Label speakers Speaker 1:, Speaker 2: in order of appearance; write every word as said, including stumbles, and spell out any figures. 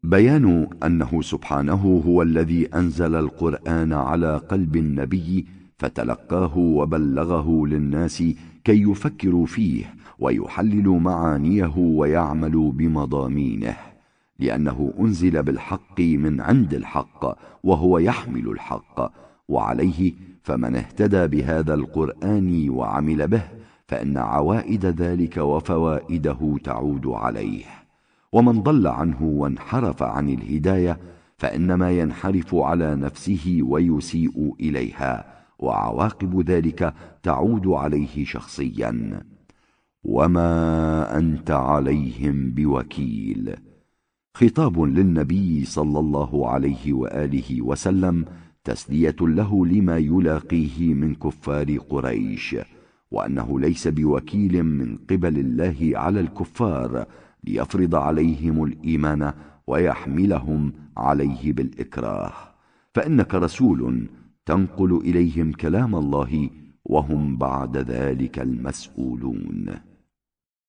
Speaker 1: بيان أنه سبحانه هو الذي أنزل القرآن على قلب النبي فتلقاه وبلغه للناس كي يفكروا فيه ويحللوا معانيه ويعملوا بمضامينه، لأنه أنزل بالحق من عند الحق وهو يحمل الحق، وعليه فمن اهتدى بهذا القرآن وعمل به فإن عوائد ذلك وفوائده تعود عليه، ومن ضل عنه وانحرف عن الهداية فإنما ينحرف على نفسه ويسيء إليها، وعواقب ذلك تعود عليه شخصيا. وما أنت عليهم بوكيل. خطاب للنبي صلى الله عليه وآله وسلم تسلية له لما يلاقيه من كفار قريش، وأنه ليس بوكيل من قبل الله على الكفار ليفرض عليهم الإيمان ويحملهم عليه بالإكراه، فإنك رسول تنقل إليهم كلام الله وهم بعد ذلك المسؤولون.